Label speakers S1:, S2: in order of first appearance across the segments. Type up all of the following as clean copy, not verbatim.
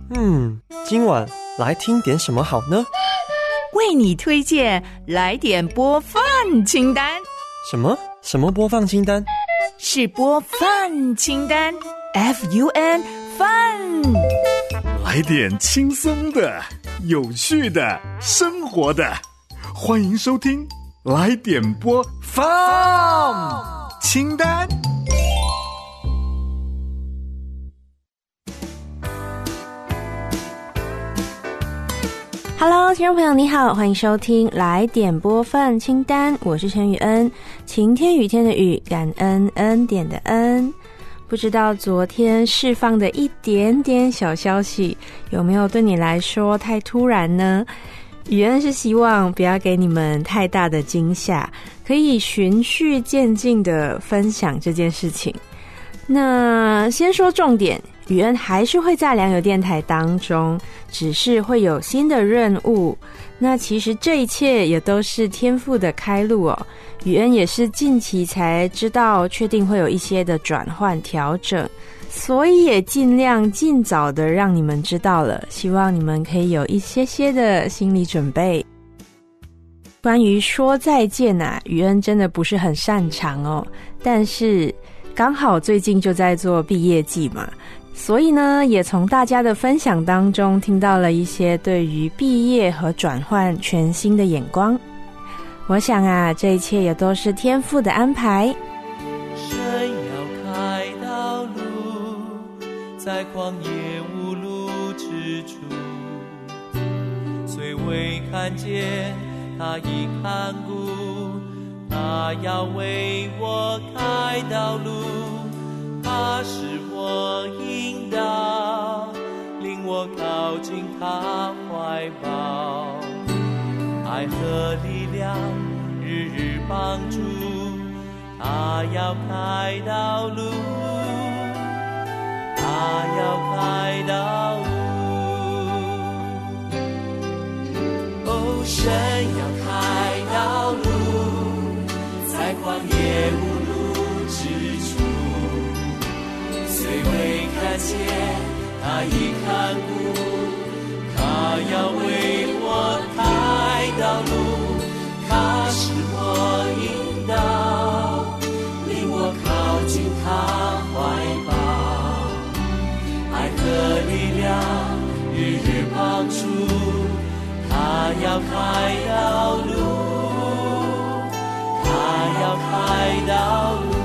S1: 今晚来听点什么好呢？
S2: 为你推荐来点播放清单。
S1: 什么播放清单？
S2: 是播放清单 FUN Fun。
S3: 来点轻松的、有趣的、生活的，欢迎收听来点播放清单。
S4: Hello， 听众朋友你好，欢迎收听来点播放清单，我是陈雨恩。晴天雨天的雨，感恩恩典的恩。不知道昨天释放的一点点小消息，有没有对你来说太突然呢？雨恩是希望不要给你们太大的惊吓，可以循序渐进的分享这件事情。那先说重点，雨恩还是会在良友电台当中，只是会有新的任务。那其实这一切也都是天父的开路哦。雨恩也是近期才知道，确定会有一些的转换调整，所以也尽量尽早的让你们知道了，希望你们可以有一些的心理准备。关于说再见啊，雨恩真的不是很擅长哦，但是刚好最近就在做毕业季嘛，所以呢，也从大家的分享当中听到了一些对于毕业和转换全新的眼光。我想啊，这一切也都是天父的安排。
S5: 神要开道路，在旷野无路之处，虽未看见，他已看顾，他要为我开道路，他使我引导，领我靠近他怀抱，爱和力量日日帮助，他要开道路，他要开道路。哦，神要开道路，在旷野无路之处，虽未看见，他已看顾，他要为我开道路，他使我引导，领我靠近他怀抱，爱和力量日日帮助，他要开道路，他要开道路，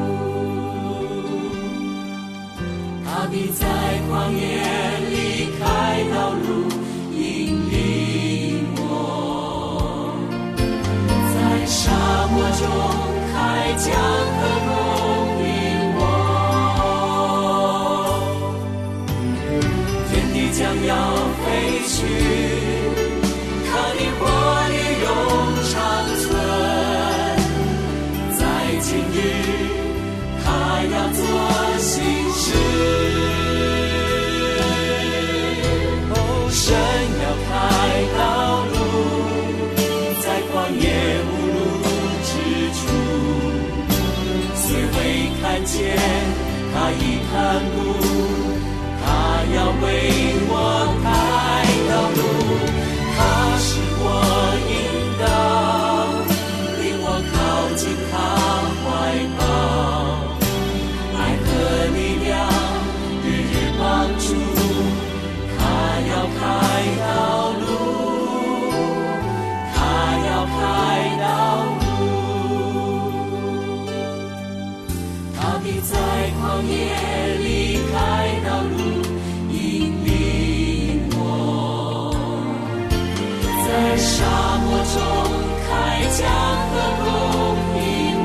S5: 他必在旷野里开道路，引领我，在沙漠中开江河供应我，天地将要废去，可你话语永长存，在今日他要做新事。神要开道路，在旷野无路之处，虽未看见，他已看顾，他要为我开道路，他使我引导，领我靠近他怀抱，爱和力量日日帮助，他要开道路，他要开道路，他必在旷野里开道路，引领我，在沙漠中开江河供应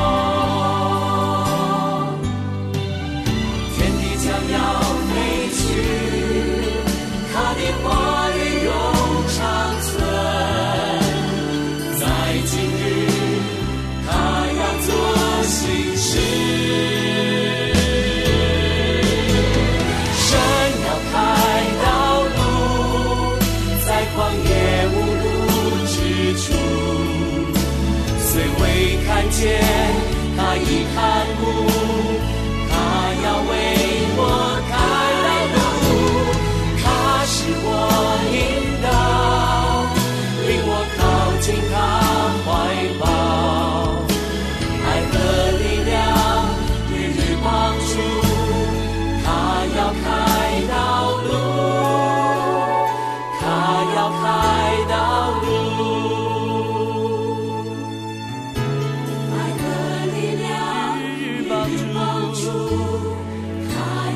S5: 我，天地将要废去，他的话语永长存，在今日他要做新事。神要开道路，在旷野无路之处，虽未看见，他已看顾，他要为我开道路，他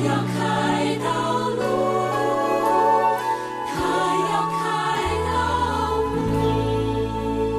S5: 要开道路，他要开道路。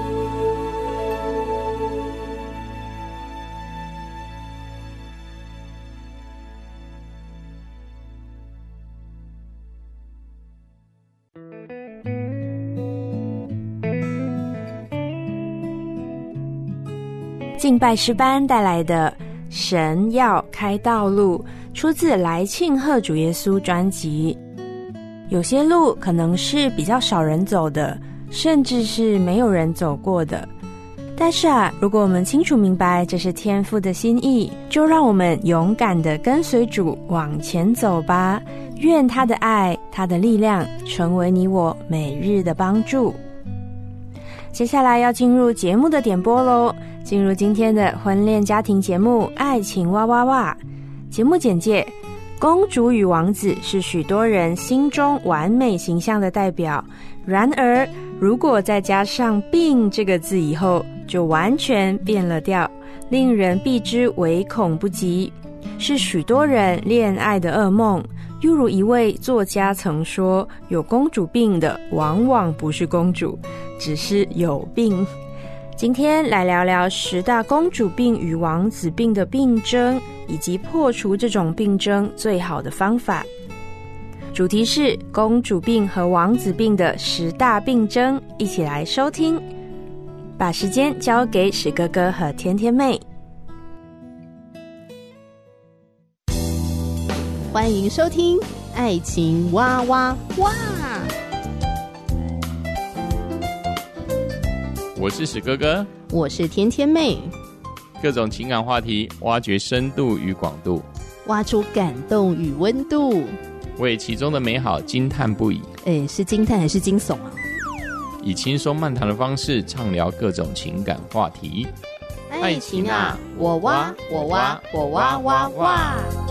S4: 敬拜诗班带来的神要开道路，出自来庆贺主耶稣专辑。有些路可能是比较少人走的，甚至是没有人走过的，但是如果我们清楚明白这是天父的心意，就让我们勇敢地跟随主往前走吧。愿他的爱，他的力量成为你我每日的帮助。接下来要进入节目的点播咯，进入今天的婚恋家庭节目爱情哇哇哇。节目简介：公主与王子是许多人心中完美形象的代表，然而如果再加上病这个字以后，就完全变了调，令人避之唯恐不及，是许多人恋爱的噩梦。又如一位作家曾说，有公主病的往往不是公主，只是有病。今天来聊聊10大公主病与王子病的病症，以及破除这种病症最好的方法。主题是公主病和王子病的10大病症，一起来收听。把时间交给史哥哥和甜甜妹。
S6: 欢迎收听爱情哇哇哇！
S7: 我是史哥哥，
S6: 我是甜甜妹，
S7: 各种情感话题，挖掘深度与广度，
S6: 挖出感动与温度，
S7: 为其中的美好惊叹不已。
S6: 是惊叹还是惊悚啊？
S7: 以轻松漫谈的方式畅聊各种情感话题。
S6: 爱情啊，我挖我挖我挖挖挖！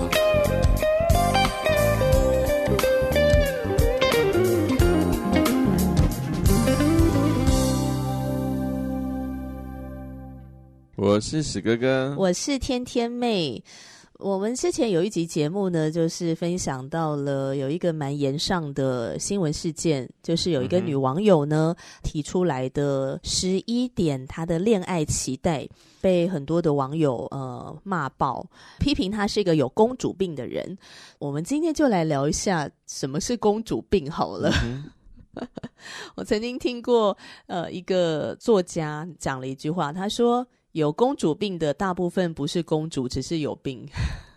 S7: 我是史哥哥，
S6: 我是甜甜妹。我们之前有一集节目呢，就是分享到了有一个蛮炎上的新闻事件，就是有一个女网友呢提出来的11点她的恋爱期待，被很多的网友骂爆，批评她是一个有公主病的人。我们今天就来聊一下什么是公主病好了。我曾经听过一个作家讲了一句话，他说有公主病的大部分不是公主，只是有病。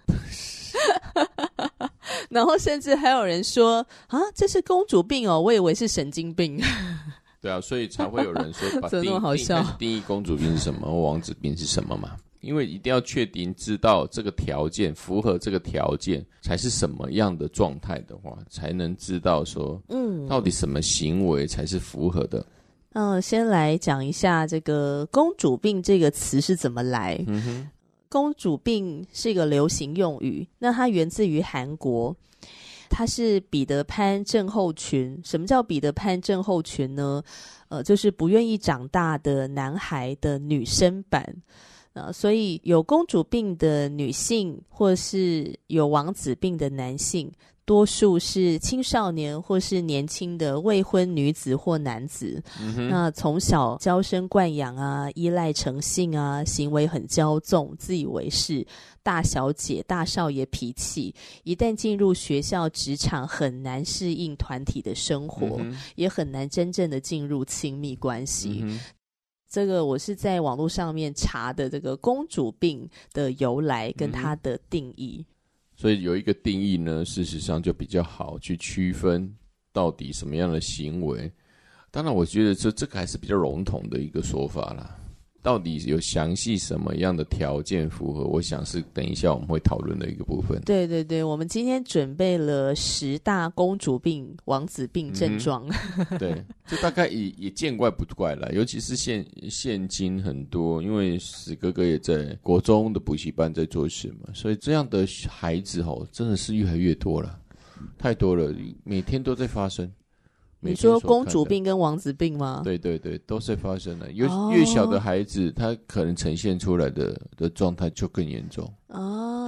S6: 然后甚至还有人说啊，这是公主病哦，我以为是神经病。
S7: 对啊，所以才会有人说把
S6: 怎么那么好笑
S7: 定义公主病是什么，或王子病是什么嘛？因为一定要确定知道这个条件符合这个条件才是什么样的状态的话，才能知道说到底什么行为才是符合的。
S6: 先来讲一下这个公主病这个词是怎么来。公主病是一个流行用语，那它源自于韩国，它是彼得潘症候群。什么叫彼得潘症候群呢？就是不愿意长大的男孩的女生版。所以有公主病的女性或是有王子病的男性，多数是青少年或是年轻的未婚女子或男子。那从小娇生惯养啊，依赖成性啊，行为很骄纵，自以为是，大小姐大少爷脾气，一旦进入学校职场很难适应团体的生活，也很难真正的进入亲密关系。这个我是在网络上面查的这个公主病的由来跟它的定义。
S7: 所以有一个定义呢，事实上就比较好去区分到底什么样的行为。当然我觉得这个还是比较笼统的一个说法啦，到底有详细什么样的条件符合，我想是等一下我们会讨论的一个部分。
S6: 对对对，我们今天准备了10大公主病王子病症状。
S7: 对，这大概也见怪不怪啦，尤其是现今很多，因为史哥哥也在国中的补习班在做事嘛，所以这样的孩子真的是越来越多了，太多了，每天都在发生。
S6: 你说公主病跟王子病吗？
S7: 对对对，都是发生的。越小的孩子，他可能呈现出来的状态就更严重。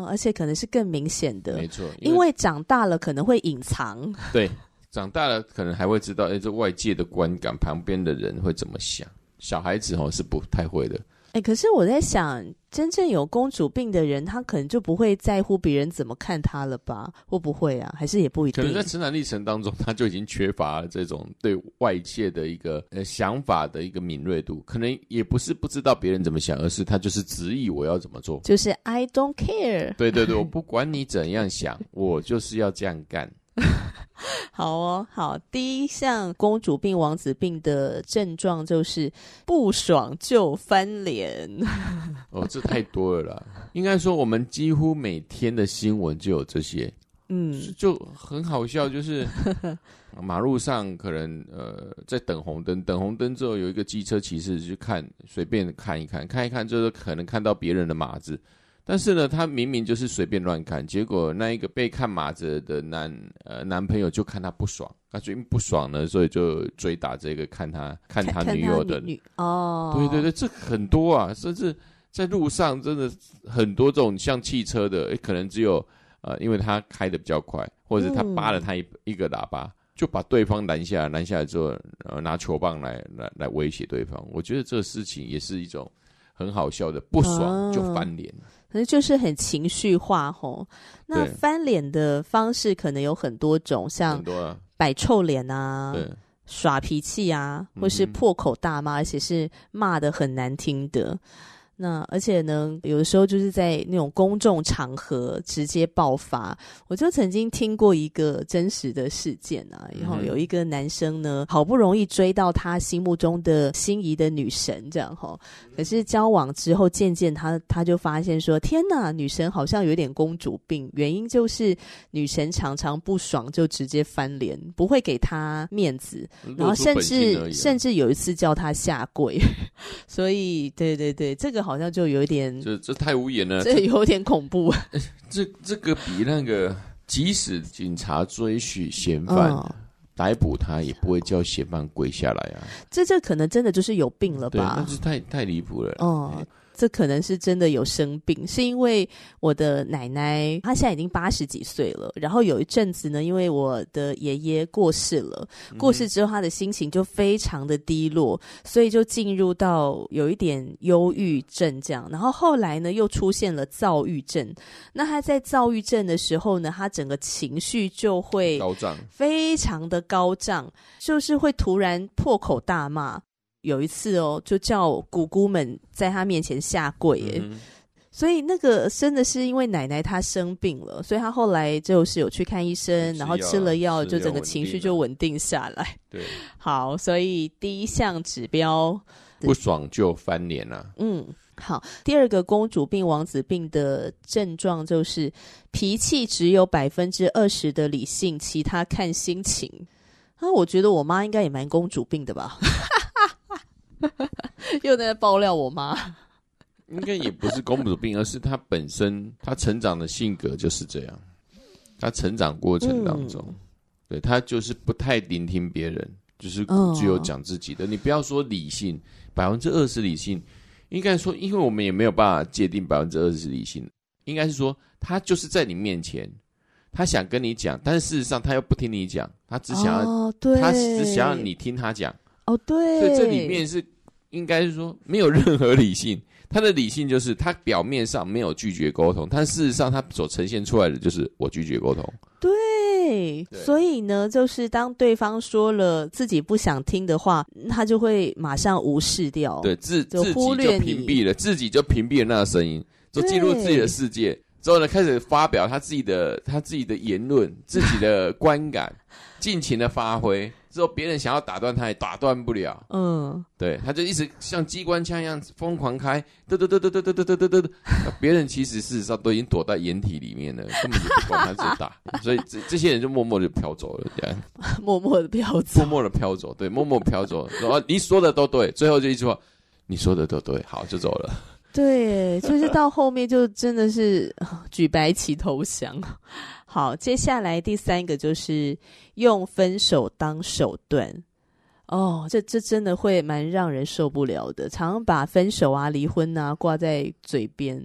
S6: 而且可能是更明显的，
S7: 没错，
S6: 因为长大了可能会隐藏，
S7: 对，长大了可能还会知道，这外界的观感，旁边的人会怎么想。小孩子是不太会的。
S6: 可是我在想，真正有公主病的人，他可能就不会在乎别人怎么看他了吧？会不会啊？还是也不一定。
S7: 可能在成长历程当中，他就已经缺乏了这种对外界的一个想法的一个敏锐度，可能也不是不知道别人怎么想，而是他就是执意我要怎么做，
S6: 就是 I don't care。
S7: 对对对，我不管你怎样想，我就是要这样干。
S6: 好哦，好，第一项公主病、王子病的症状就是不爽就翻脸。
S7: 这太多了啦。应该说，我们几乎每天的新闻就有这些，就很好笑，就是马路上可能在等红灯，等红灯之后有一个机车骑士去随便看一看，就是可能看到别人的马子。但是呢，他明明就是随便乱看，结果那一个被看马子的男朋友就看他不爽，他最近不爽呢，所以就追打这个看他女友的对对对，这很多啊，甚至在路上真的很多这种像汽车的，可能只有因为他开得比较快，或者他扒了他一个喇叭，就把对方拦下来之后，拿球棒来威胁对方。我觉得这个事情也是一种很好笑的，不爽就翻脸。
S6: 可能就是很情绪化吼。那翻脸的方式可能有很多种，像摆臭脸啊，耍脾气啊，或是破口大骂，而且是骂得很难听的。那而且呢，有的时候就是在那种公众场合直接爆发。我就曾经听过一个真实的事件啊，然后有一个男生呢，好不容易追到他心目中的心仪的女神，这样齁。可是交往之后，渐渐他就发现说，天哪，女神好像有点公主病。原因就是女神常常不爽就直接翻脸，不会给他面子，然后甚至有一次叫他下跪。所以对对对，这个好像就有一点，
S7: 这太无言了，
S6: 这有点恐怖。
S7: 这个比那个，即使警察追寻嫌犯，逮捕他也不会叫嫌犯跪下来啊。
S6: 这可能真的就是有病了吧？
S7: 对，那是太离谱了。
S6: 这可能是真的有生病，是因为我的奶奶她现在已经80几岁了，然后有一阵子呢，因为我的爷爷过世了，过世之后她的心情就非常的低落，所以就进入到有一点忧郁症这样，然后后来呢又出现了躁郁症。那她在躁郁症的时候呢，她整个情绪就会
S7: 高涨，
S6: 非常的高涨，就是会突然破口大骂。有一次就叫姑姑们在他面前下跪所以那个真的是因为奶奶她生病了，所以她后来就是有去看医生，然后吃了药，就整个情绪就稳定下来。
S7: 对，
S6: 好，所以第一项指标
S7: 不爽就翻脸啊。
S6: 好，第二个公主病、王子病的症状就是脾气只有20%的理性，其他看心情。我觉得我妈应该也蛮公主病的吧。又在爆料我妈。
S7: 应该也不是公主病，而是她本身她成长的性格就是这样。她成长过程当中，对，她就是不太聆听别人，就是只有讲自己的。你不要说理性，20%理性，应该说，因为我们也没有办法界定20%理性，应该是说她就是在你面前，她想跟你讲，但是事实上她又不听你讲，她只想要，她只想要你听她讲。对，所以这里面是应该是说没有任何理性，他的理性就是他表面上没有拒绝沟通，但事实上他所呈现出来的就是我拒绝沟通。
S6: 对，所以呢，就是当对方说了自己不想听的话，他就会马上无视掉，
S7: 对，自己就屏蔽了，自己就屏蔽了那个声音，就进入自己的世界之后呢，开始发表他自己的言论，自己的观感，尽情的发挥。之后别人想要打断他也打断不了，对，他就一直像机关枪一样疯狂开，别人其实事实上都已经躲在掩体里面了，根本就不管他，直接打，所以这些人就默默的飘走了，这样，
S6: 默默的飘走，
S7: 对，默默飘走，说你说的都对，最后就一句话，你说的都对，好，就走了。
S6: 对，就是到后面就真的是举白旗投降。好，接下来第3个就是用分手当手段。这真的会蛮让人受不了的，常常把分手啊、离婚啊挂在嘴边。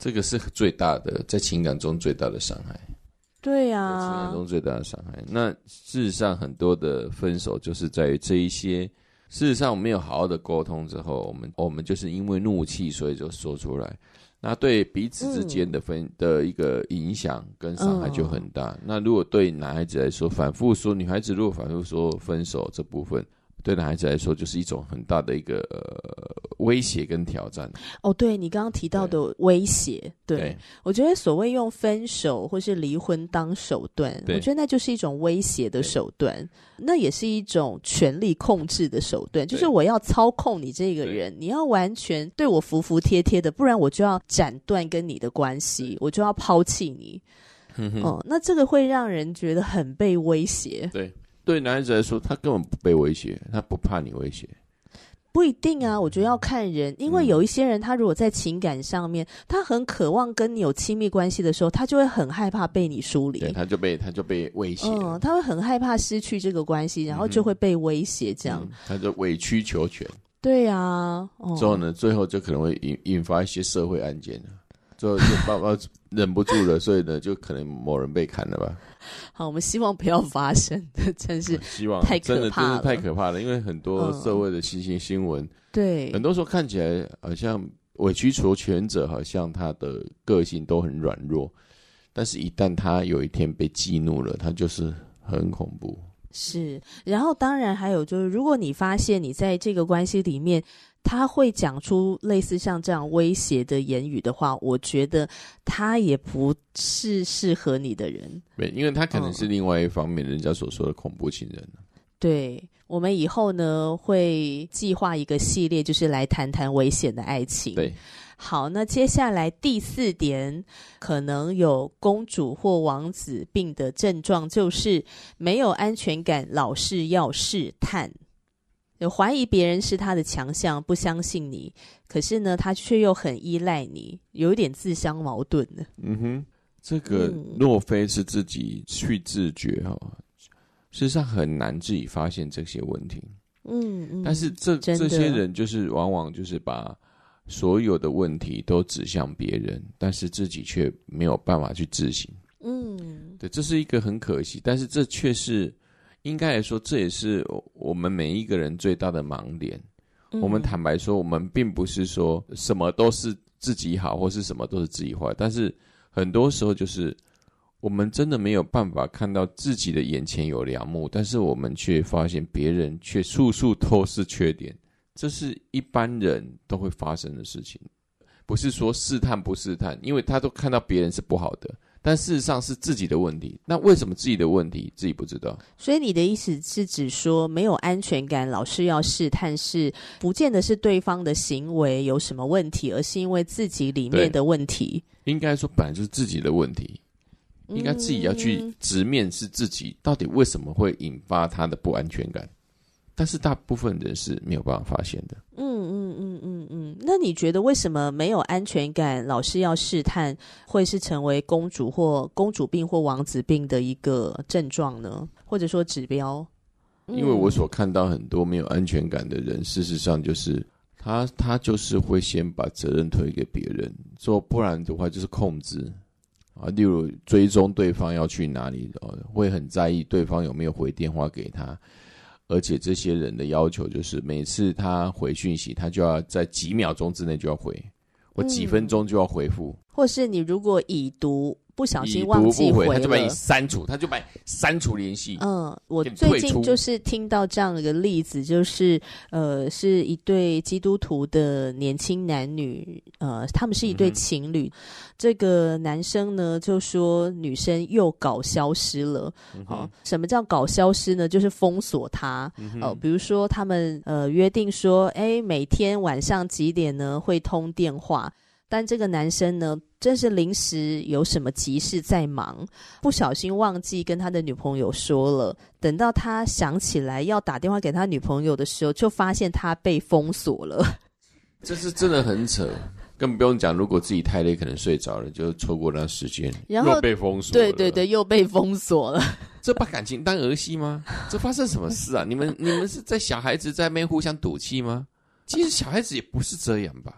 S7: 这个是最大的，在情感中最大的伤害。
S6: 对
S7: 在情
S6: 啊
S7: 感，中最大的伤害。那事实上，很多的分手就是在于这一些。事实上，我们没有好好的沟通之后，我们就是因为怒气，所以就说出来。那对彼此之间的一个影响跟伤害就很大。那如果对男孩子来说，反复说，女孩子如果反复说分手这部分，对男孩子来说就是一种很大的一个威胁跟挑战。
S6: 哦，对你刚刚提到的威胁，对，我觉得所谓用分手或是离婚当手段，我觉得那就是一种威胁的手段，那也是一种权力控制的手段，就是我要操控你这个人，你要完全对我服服帖帖的，不然我就要斩断跟你的关系，我就要抛弃你。那这个会让人觉得很被威胁。
S7: 对男孩子来说，他根本不被威胁，他不怕你威胁。
S6: 不一定啊，我觉得要看人，因为有一些人他如果在情感上面，他很渴望跟你有亲密关系的时候，他就会很害怕被你疏离，
S7: 对，他就被威胁，
S6: 他会很害怕失去这个关系，然后就会被威胁这样，
S7: 他就委曲求全。
S6: 对啊，
S7: 之后呢，最后就可能会引发一些社会案件了，最后就爸爸忍不住了，所以呢，就可能某人被砍了吧。
S6: 好，我们希望不要发生，真是
S7: 希望
S6: 太可怕了，
S7: 真的太可怕了。因为很多社会的新闻，
S6: 对，
S7: 很多时候看起来好像委曲求全者，好像他的个性都很软弱，但是一旦他有一天被激怒了，他就是很恐怖。
S6: 是，然后当然还有就是，如果你发现你在这个关系里面，他会讲出类似像这样威胁的言语的话，我觉得他也不是适合你的人。
S7: 对，因为他可能是另外一方面人家所说的恐怖情人。
S6: 对，我们以后呢会计划一个系列，就是来谈谈危险的爱情。
S7: 对，
S6: 好，那接下来第4点，可能有公主或王子病的症状，就是没有安全感，老是要试探。有怀疑别人是他的强项，不相信你，可是呢他却又很依赖你，有一点自相矛盾的。
S7: 这个若非是自己去自觉事实上很难自己发现这些问题。但是这些人就是往往就是把所有的问题都指向别人，但是自己却没有办法去自省。对，这是一个很可惜，但是这却是应该来说，这也是我们每一个人最大的盲点。我们坦白说，我们并不是说什么都是自己好，或是什么都是自己坏，但是很多时候就是我们真的没有办法看到自己的眼前有良木，但是我们却发现别人却处处都是缺点。这是一般人都会发生的事情，不是说试探不试探，因为他都看到别人是不好的，但事实上是自己的问题。那为什么自己的问题自己不知道？
S6: 所以你的意思是指说没有安全感，老是要试探，是不见得是对方的行为有什么问题，而是因为自己里面的问题。
S7: 应该说本来就是自己的问题，应该自己要去直面是自己到底为什么会引发他的不安全感，但是大部分人是没有办法发现的。
S6: 那你觉得为什么没有安全感，老是要试探，会是成为公主病或王子病的一个症状呢？或者说指标？
S7: 因为我所看到很多没有安全感的人，事实上就是他就是会先把责任推给别人，说不然的话就是控制例如追踪对方要去哪里，会很在意对方有没有回电话给他。而且这些人的要求就是每次他回讯息，他就要在几秒钟之内就要回，或几分钟就要回复，
S6: 或是你如果已读不小心忘记回了，
S7: 他就把你删除，删除联系。
S6: 我最近就是听到这样的一个例子，就是是一对基督徒的年轻男女，他们是一对情侣。这个男生呢就说女生又搞消失了。什么叫搞消失呢？就是封锁他。比如说他们约定说，每天晚上几点呢会通电话。但这个男生呢，真是临时有什么急事在忙，不小心忘记跟他的女朋友说了。等到他想起来要打电话给他女朋友的时候，就发现他被封锁了。
S7: 这是真的很扯，更不用讲，如果自己太累，可能睡着了，就错过那时间，然后又被封锁了。
S6: 对，又被封锁了。
S7: 这把感情当儿戏吗？这发生什么事啊？你们是在小孩子在那边互相赌气吗？其实小孩子也不是这样吧。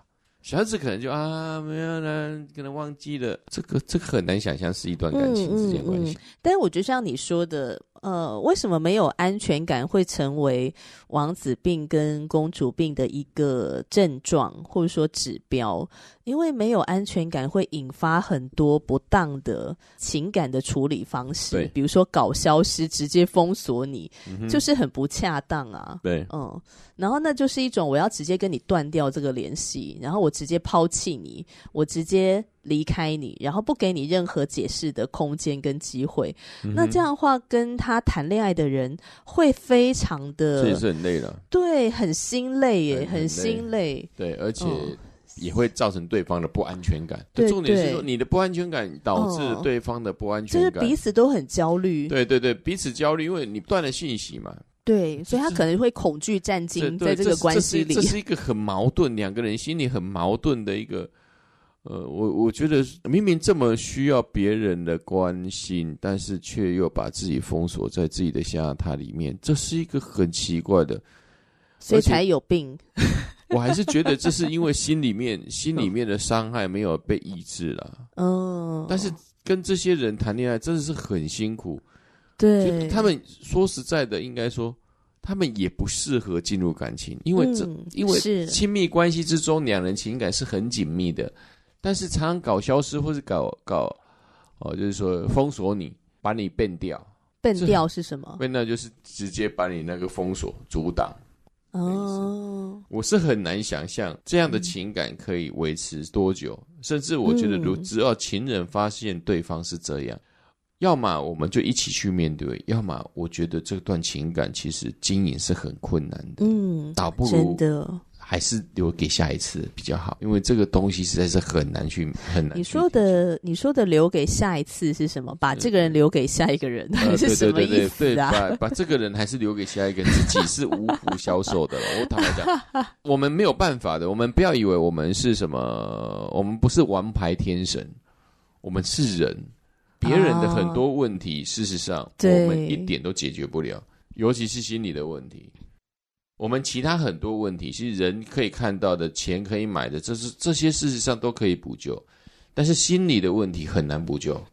S7: 小孩子可能就没有啦，可能忘记了，这个很难想象是一段感情之间关系。
S6: 但是我觉得像你说的，为什么没有安全感会成为王子病跟公主病的一个症状或者说指标？因为没有安全感会引发很多不当的情感的处理方式，比如说搞消失，直接封锁你，就是很不恰当啊。
S7: 对，
S6: 然后那就是一种我要直接跟你断掉这个联系，然后我直接抛弃你，我直接离开你，然后不给你任何解释的空间跟机会。那这样的话，跟他谈恋爱的人会非常的，
S7: 这也是很累了。
S6: 对，很心累耶，很心累。
S7: 对，而且也会造成对方的不安全感。
S6: 对，
S7: 重点是说你的不安全感导致对方的不安全感，
S6: 就是彼此都很焦虑。
S7: 对对对，彼此焦虑，因为你不断的讯息嘛。
S6: 对，所以他可能会恐惧战惊在这个关系里。
S7: 这是一个很矛盾，两个人心里很矛盾的一个。我觉得明明这么需要别人的关心，但是却又把自己封锁在自己的象牙塔里面，这是一个很奇怪的，
S6: 所以才有病。
S7: 我还是觉得这是因为心里面的伤害没有被抑制了。但是跟这些人谈恋爱真的是很辛苦。
S6: 对，
S7: 他们说实在的，应该说他们也不适合进入感情，因为亲密关系之中，两人情感是很紧密的，但是常常搞消失或是搞就是说封锁你，把你变掉。
S6: 变掉是什么？
S7: 变掉就是直接把你那个封锁阻挡。我是很难想象这样的情感可以维持多久，甚至我觉得只要情人发现对方是这样，要么我们就一起去面对，要么我觉得这段情感其实经营是很困难的。倒不如
S6: 真的
S7: 还是留给下一次比较好，因为这个东西实在是很难去。
S6: 你说的留给下一次是什么？把这个人留给下一个人，是什么意思啊？
S7: 对，把这个人还是留给下一个人，自己是无福消受的了。我坦白讲，我们没有办法的。我们不要以为我们是什么，我们不是王牌天神，我们是人。别人的很多问题，事实上我们一点都解决不了，尤其是心理的问题。我们其他很多问题，其实人可以看到的，钱可以买的，这些事实上都可以补救，但是心理的问题很难补救。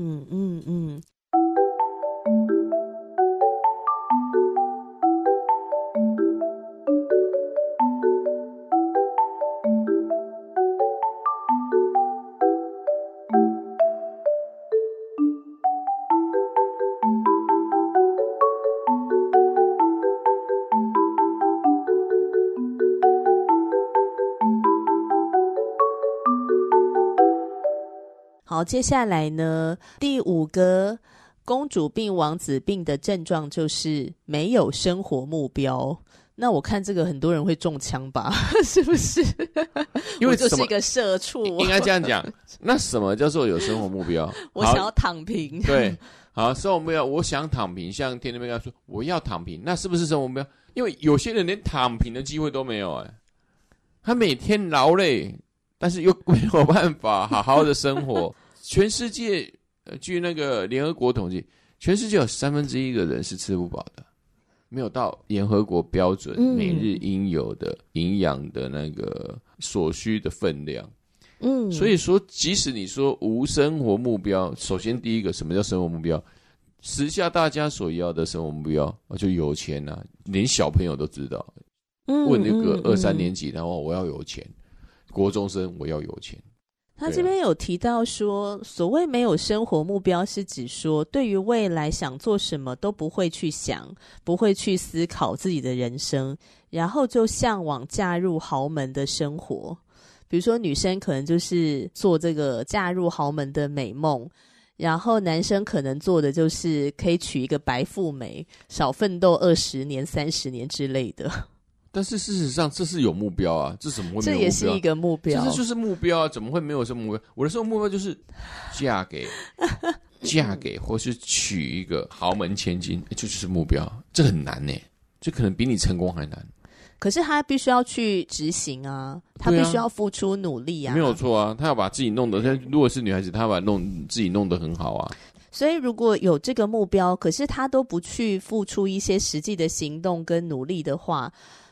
S6: 好，接下来呢，第5个公主病、王子病的症状就是没有生活目标。那我看这个很多人会中枪吧，是不是？因为我就是一个社畜。
S7: 应该这样讲，那什么叫做有生活目标？
S6: 我想要躺平。
S7: 对，好，生活目标，我想躺平。像天天跟他说我要躺平，那是不是生活目标？因为有些人连躺平的机会都没有，他每天劳累，但是又没有办法好好的生活。全世界据那个联合国统计，全世界有1/3的人是吃不饱的，没有到联合国标准每日应有的营养的那个所需的分量。所以说即使你说无生活目标，首先第一个，什么叫生活目标？时下大家所要的生活目标就有钱啊，连小朋友都知道。问那个2、3年级，然后我要有钱，国中生我要有钱。
S6: 他这边有提到说，所谓没有生活目标，是指说对于未来想做什么都不会去想，不会去思考自己的人生，然后就向往嫁入豪门的生活。比如说女生可能就是做这个嫁入豪门的美梦，然后男生可能做的就是可以娶一个白富美，少奋斗20年、30年之类的。
S7: 但是事实上这是有目标啊，这怎么会没有目标？
S6: 这也是一个目标，
S7: 这就是目标啊，怎么会没有什么目标？我的生活目标就是嫁给或是娶一个豪门千金，这就是目标。这很难耶，这可能比你成功还难。
S6: 可是他必须要去执行啊，他必须要付出努力啊。
S7: 没有错啊，他要把自己弄得，如果是女孩子，她要把自己弄得很好啊。
S6: 所以如果有这个目标，可是他都不去付出一些实际的行动跟努力的话，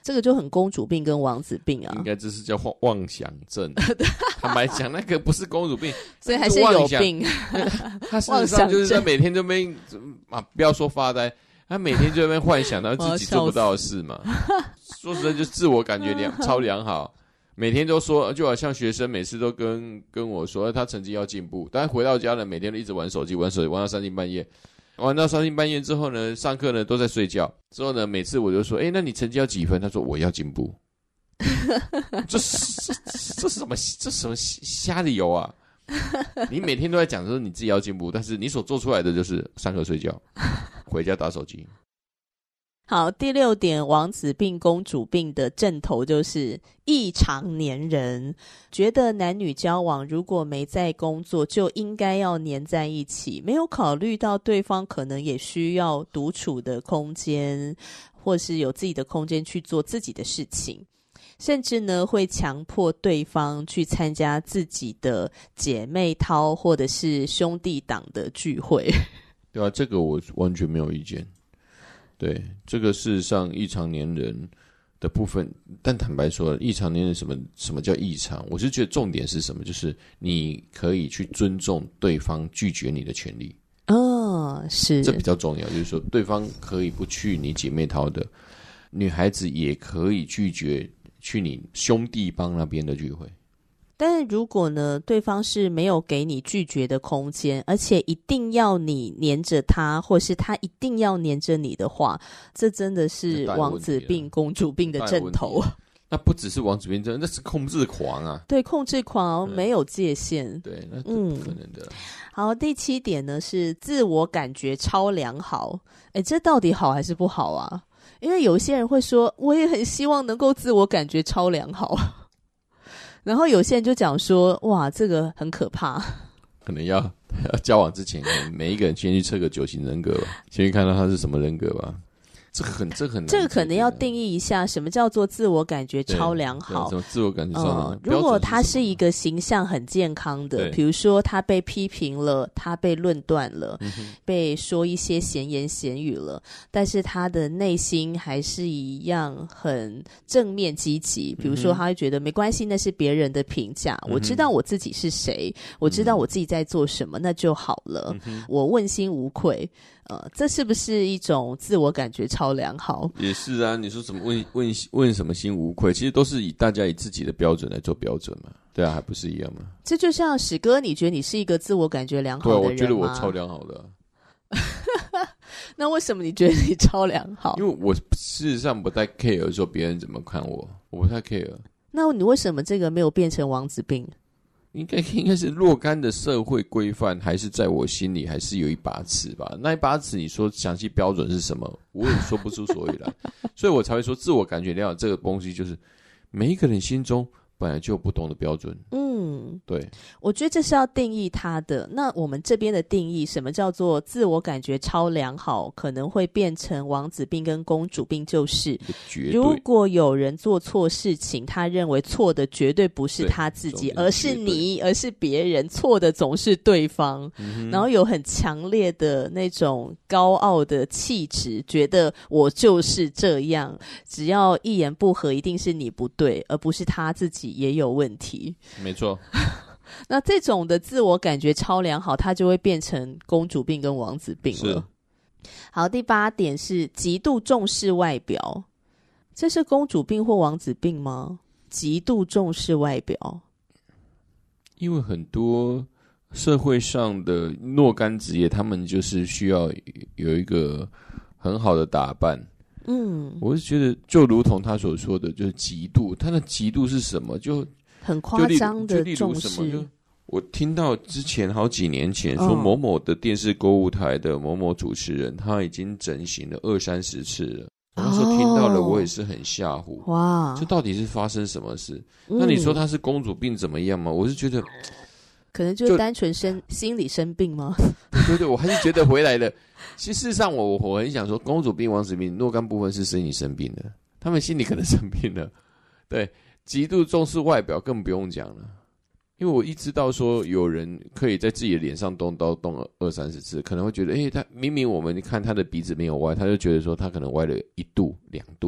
S6: 这个就很公主病跟王子病啊。
S7: 应该这是叫妄想症。坦白讲，那个不是公主病，
S6: 所以还是有病。
S7: 他事实上就是在每天都没不要说发呆，他每天就在那边幻想到自己做不到的事嘛。说实在，就自我感觉超良好。每天都说，就好像学生每次都跟我说他成绩要进步，但回到家呢，每天都一直玩手机，玩到3更半夜，玩到3更半夜之后呢，上课呢都在睡觉。之后呢，每次我就说，那你成绩要几分？他说我要进步。这是什么？这什么瞎理由啊？你每天都在讲说你自己要进步，但是你所做出来的就是上课睡觉，回家打手机。
S6: 好，第6点，王子病公主病的症头就是异常黏人，觉得男女交往如果没在工作就应该要黏在一起，没有考虑到对方可能也需要独处的空间，或是有自己的空间去做自己的事情，甚至呢会强迫对方去参加自己的姐妹淘或者是兄弟党的聚会。
S7: 对啊，这个我完全没有意见。对，这个事实上异常黏人的部分，但坦白说，异常黏人什么叫异常？我是觉得重点是什么？就是你可以去尊重对方拒绝你的权利。
S6: 是，
S7: 这比较重要。就是说，对方可以不去你姐妹淘的，女孩子也可以拒绝去你兄弟帮那边的聚会。
S6: 但是如果呢，对方是没有给你拒绝的空间，而且一定要你黏着他，或是他一定要黏着你的话，这真的是王子病、公主病的症头。
S7: 那不只是王子病症，那是控制狂啊！
S6: 对，控制狂没有界限。
S7: 对，那不可能的。
S6: 好，第7点呢是自我感觉超良好。这到底好还是不好啊？因为有些人会说，我也很希望能够自我感觉超良好。然后有些人就讲说，哇，这个很可怕，
S7: 可能要交往之前，每一个人先去测个9型人格吧，先去看到他是什么人格吧。这很难，
S6: 这个可能要定义一下，什么叫做自我感觉超良好？
S7: 什么自我感觉超良好？
S6: 如果他是一个形象很健康的，比如说他被批评了，他被论断了，被说一些闲言闲语了，但是他的内心还是一样很正面积极。比如说，他会觉得没关系，那是别人的评价，我知道我自己是谁，我知道我自己在做什么，那就好了，我问心无愧。这是不是一种自我感觉超良好？
S7: 也是啊，你说什么问什么心无愧，其实都是大家以自己的标准来做标准嘛。对啊，还不是一样吗？
S6: 这就像史哥，你觉得你是一个自我感觉良好的人吗？
S7: 对，我觉得我超良好的
S6: 那为什么你觉得你超良好？
S7: 因为我事实上不太 care 说别人怎么看我不太 care。
S6: 那你为什么这个没有变成王子病？
S7: 应该是若干的社会规范，还是在我心里还是有一把尺吧。那一把尺，你说详细标准是什么，我也说不出所以然。所以我才会说，自我感觉良好这个东西，就是每一个人心中本来就有不同的标准。对，
S6: 我觉得这是要定义它的。那我们这边的定义，什么叫做自我感觉超良好，可能会变成王子病跟公主病，就是如果有人做错事情，他认为错的绝对不是他自己，而是你，而是别人，错的总是对方。然后有很强烈的那种高傲的气质，觉得我就是这样，只要一言不合一定是你不对，而不是他自己也有问题。
S7: 没错。
S6: 那这种的自我感觉超良好，它就会变成公主病跟王子病了。好，第8点是极度重视外表，这是公主病或王子病吗？极度重视外表，
S7: 因为很多社会上的若干职业，他们就是需要有一个很好的打扮。我是觉得就如同他所说的，就是极度，他的极度是什么？就
S6: 很夸张的重视。
S7: 我听到之前好几年前说某某的电视购物台的某某主持人，他已经整形了20-30次了。我那时候听到了，我也是很吓唬。哇，这到底是发生什么事？那你说他是公主病怎么样吗？我是觉得
S6: 可能就是单纯心理生病吗？
S7: 对，我还是觉得回来了。其实事实上我很想说，公主病、王子病若干部分是身体生病的，他们心里可能生病了。对。极度重视外表更不用讲了，因为我一知道说有人可以在自己的脸上动刀动20-30次，可能会觉得他明明我们看他的鼻子没有歪，他就觉得说他可能歪了1度2度，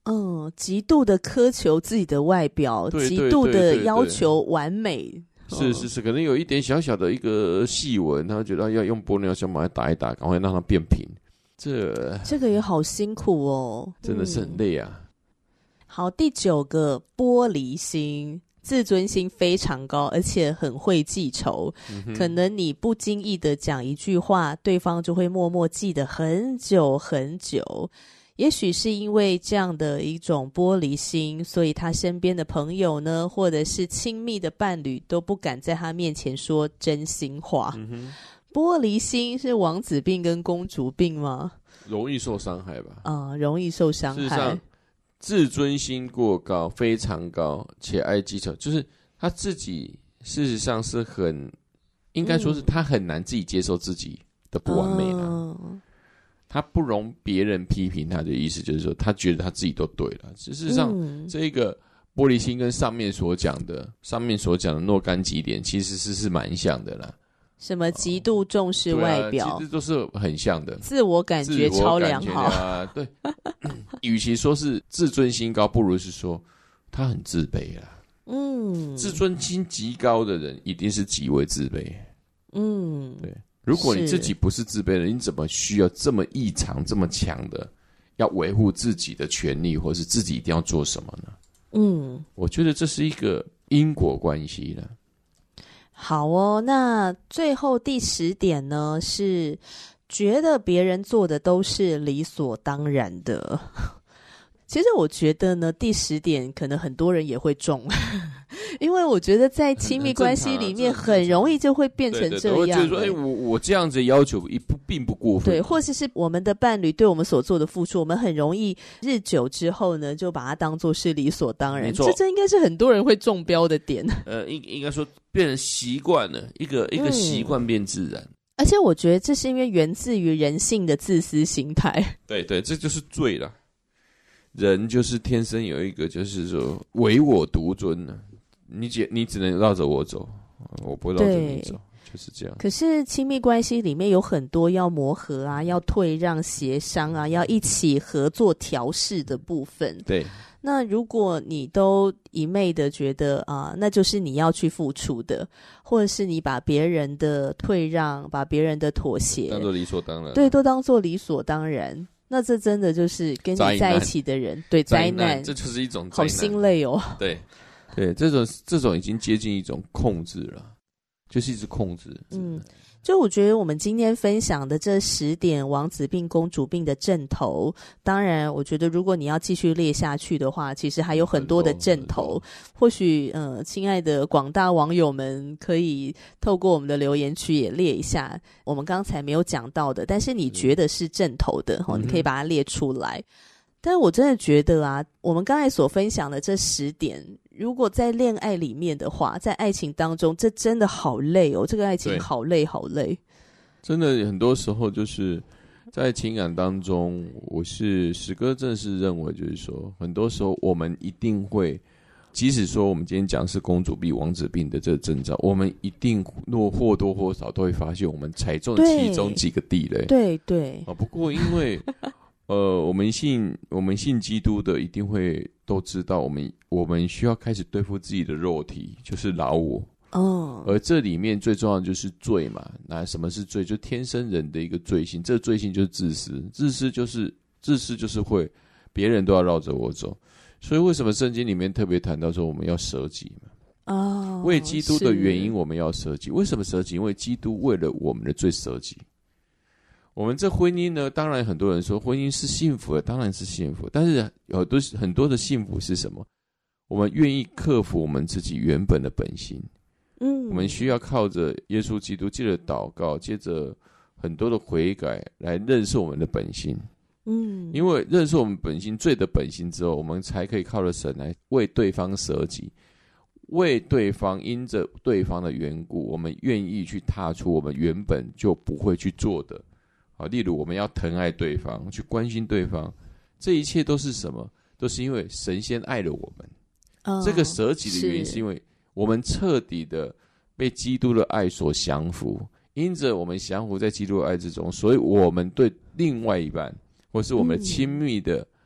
S6: 极度的苛求自己的外表，
S7: 对
S6: 极度的要求完美。
S7: 是，可能有一点小小的一个细纹，他觉得要用玻尿酸把它打一打，赶快让它变平。这
S6: 个也好辛苦哦，
S7: 真的是很累啊。
S6: 好，第9个，玻璃心，自尊心非常高，而且很会记仇。可能你不经意的讲一句话，对方就会默默记得很久很久。也许是因为这样的一种玻璃心，所以他身边的朋友呢，或者是亲密的伴侣都不敢在他面前说真心话。玻璃心是王子病跟公主病吗？
S7: 容易受伤害吧。
S6: 容易受伤害。
S7: 事实上，自尊心过高，非常高，且爱记仇，就是他自己事实上是应该说是他很难自己接受自己的不完美啦。他不容别人批评他的意思就是说，他觉得他自己都对了。事实上，这个玻璃心跟上面所讲的若干几点，其实是蛮像的啦。
S6: 什么极度重视外表，
S7: 其实都是很像的。
S6: 自我感觉超良好，
S7: 对。与其说是自尊心高，不如是说他很自卑啦。自尊心极高的人，一定是极为自卑。对。如果你自己不是自卑的，你怎么需要这么异常、这么强的要维护自己的权利，或是自己一定要做什么呢？我觉得这是一个因果关系的。
S6: 好哦，那最后第10点呢，是觉得别人做的都是理所当然的。其实我觉得呢，第10点可能很多人也会中，因为我觉得在亲密关系里面很容易就会变成这样。我觉得
S7: 说，我这样子要求并不过分。
S6: 对，或者是我们的伴侣对我们所做的付出，我们很容易日久之后呢，就把它当作是理所当然。这应该是很多人会中标的点。
S7: 应该说变成习惯了，一个习惯变自然。
S6: 而且我觉得这是因为源自于人性的自私心态。
S7: 对，这就是罪了。人就是天生有一个，就是说唯我独尊呢。你只能绕着我走，我不绕着你走，就是这样。
S6: 可是亲密关系里面有很多要磨合啊，要退让、协商啊，要一起合作调试的部分。
S7: 对。
S6: 那如果你都一昧的觉得那就是你要去付出的，或者是你把别人的退让、把别人的妥协
S7: 当作理所当然，
S6: 对，都当作理所当然。那这真的就是跟你在一起的人，对，灾难，
S7: 这就是一种灾难，
S6: 好心累哦。
S7: 对，这种已经接近一种控制了，就是一直控制。
S6: 就我觉得我们今天分享的这10点王子病公主病的症头，当然我觉得如果你要继续列下去的话，其实还有很多的症头。或许亲爱的广大网友们可以透过我们的留言区也列一下我们刚才没有讲到的，但是你觉得是症头的，你可以把它列出来。但是我真的觉得我们刚才所分享的这10点，如果在恋爱里面的话，在爱情当中，这真的好累哦，这个爱情好累好累。
S7: 真的很多时候就是在情感当中，史哥真的是认为就是说，很多时候我们一定会，即使说我们今天讲是公主病、王子病的这个征兆，我们一定或多或少都会发现我们踩中其中几个地雷。
S6: 对。
S7: 不过因为我们信基督的一定会都知道，我们需要开始对付自己的肉体，就是老我。而这里面最重要的就是罪嘛。那什么是罪？就天生人的一个罪性，这个罪性就是自私。自私就是会别人都要绕着我走。所以为什么圣经里面特别谈到说我们要舍己嘛？为基督的原因我们要舍己。为什么舍己？因为基督为了我们的罪舍己。我们这婚姻呢，当然很多人说婚姻是幸福的，当然是幸福，但是很多的幸福是什么？我们愿意克服我们自己原本的本性。我们需要靠着耶稣基督，借着祷告，借着很多的悔改来认识我们的本性。因为认识我们本性罪的本性之后，我们才可以靠着神来为对方舍己，为对方因着对方的缘故，我们愿意去踏出我们原本就不会去做的。例如我们要疼爱对方，去关心对方，这一切都是什么？都是因为神先爱了我们。这个舍己的原因是因为我们彻底的被基督的爱所降服，因着我们降服在基督的爱之中，所以我们对另外一半或是我们亲密的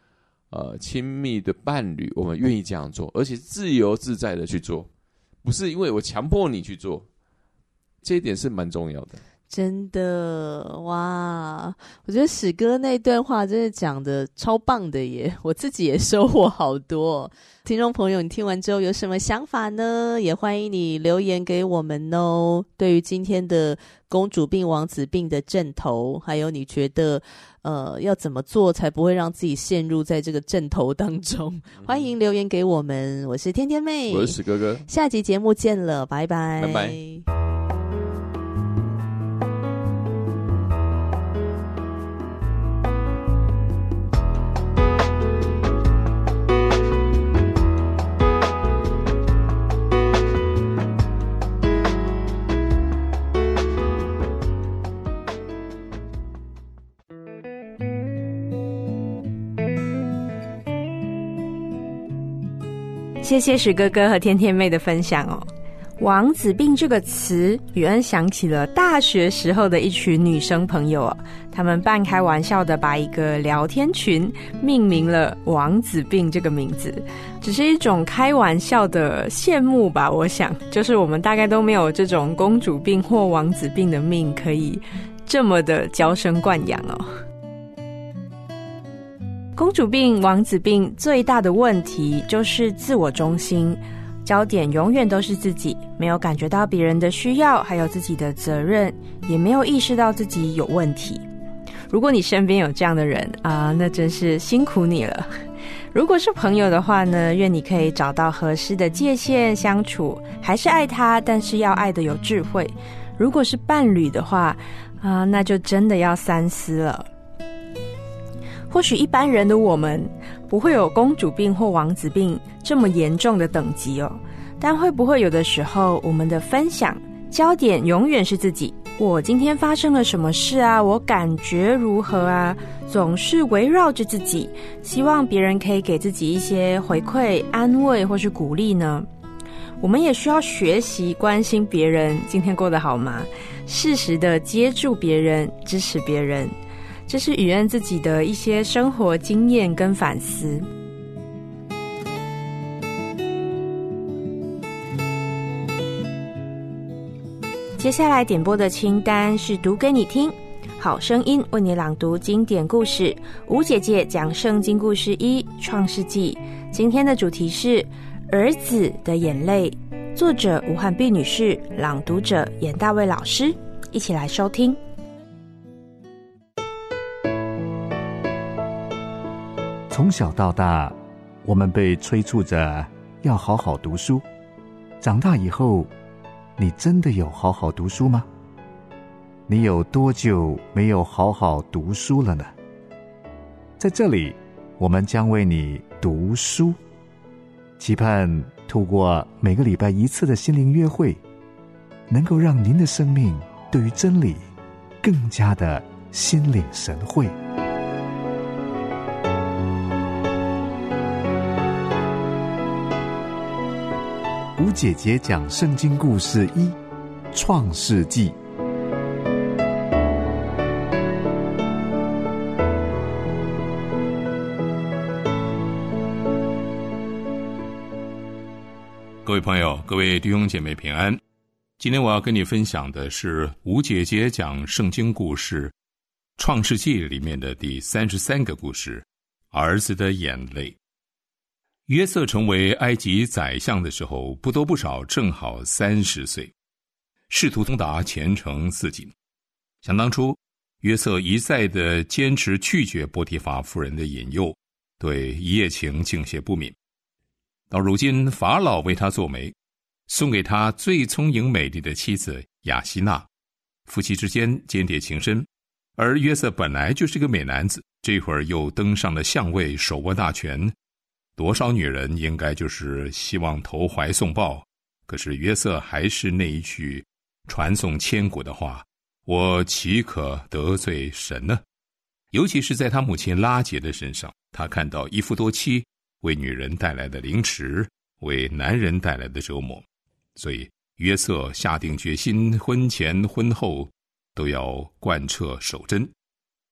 S7: 亲密的伴侣，我们愿意这样做，而且自由自在的去做，不是因为我强迫你去做，这一点是蛮重要的。
S6: 真的哇，我觉得史哥那段话真的讲的超棒的耶，我自己也收获好多。听众朋友，你听完之后有什么想法呢？也欢迎你留言给我们哦。对于今天的公主病王子病的症头，还有你觉得要怎么做才不会让自己陷入在这个症头当中，欢迎留言给我们。我是天天妹，
S7: 我是史哥哥，
S6: 下集节目见了，拜拜，
S7: 拜拜。
S4: 谢谢史哥哥和天天妹的分享哦。王子病这个词，宇恩想起了大学时候的一群女生朋友哦，他们半开玩笑的把一个聊天群命名了王子病这个名字，只是一种开玩笑的羡慕吧，我想就是我们大概都没有这种公主病或王子病的命可以这么的娇生惯养哦。公主病、王子病最大的问题就是自我中心，焦点永远都是自己，没有感觉到别人的需要，还有自己的责任，也没有意识到自己有问题。如果你身边有这样的人啊，那真是辛苦你了。如果是朋友的话呢，愿你可以找到合适的界限相处，还是爱他，但是要爱得有智慧。如果是伴侣的话啊，那就真的要三思了。或许一般人的我们不会有公主病或王子病这么严重的等级哦，但会不会有的时候我们的分享焦点永远是自己，我今天发生了什么事啊，我感觉如何啊，总是围绕着自己，希望别人可以给自己一些回馈、安慰或是鼓励呢？我们也需要学习关心别人今天过得好吗，适时的接住别人，支持别人，这是宇恩自己的一些生活经验跟反思。接下来点播的清单是读给你听，好声音为你朗读经典故事，吴姐姐讲圣经故事1，创世纪。今天的主题是儿子的眼泪，作者吴汉碧女士，朗读者严大卫老师，一起来收听。
S3: 从小到大，我们被催促着要好好读书。长大以后，你真的有好好读书吗？你有多久没有好好读书了呢？在这里，我们将为你读书，期盼透过每个礼拜一次的心灵约会，能够让您的生命对于真理更加的心领神会。吴姐姐讲圣经故事1，创世纪。
S8: 各位朋友，各位弟兄姐妹平安。今天我要跟你分享的是吴姐姐讲圣经故事创世纪里面的第33个故事，儿子的眼泪。约瑟成为埃及宰相的时候，不多不少正好30岁，仕途通达，前程似锦。想当初，约瑟一再的坚持拒绝波提乏夫人的引诱，对一夜情敬谢不敏。到如今，法老为他做媒，送给他最聪颖美丽的妻子雅西娜，夫妻之间间谍情深。而约瑟本来就是个美男子，这会儿又登上了相位，手握大权，多少女人应该就是希望投怀送抱。可是约瑟还是那一句传颂千古的话，我岂可得罪神呢？尤其是在他母亲拉结的身上，他看到一夫多妻为女人带来的凌迟，为男人带来的折磨，所以约瑟下定决心，婚前婚后都要贯彻守贞。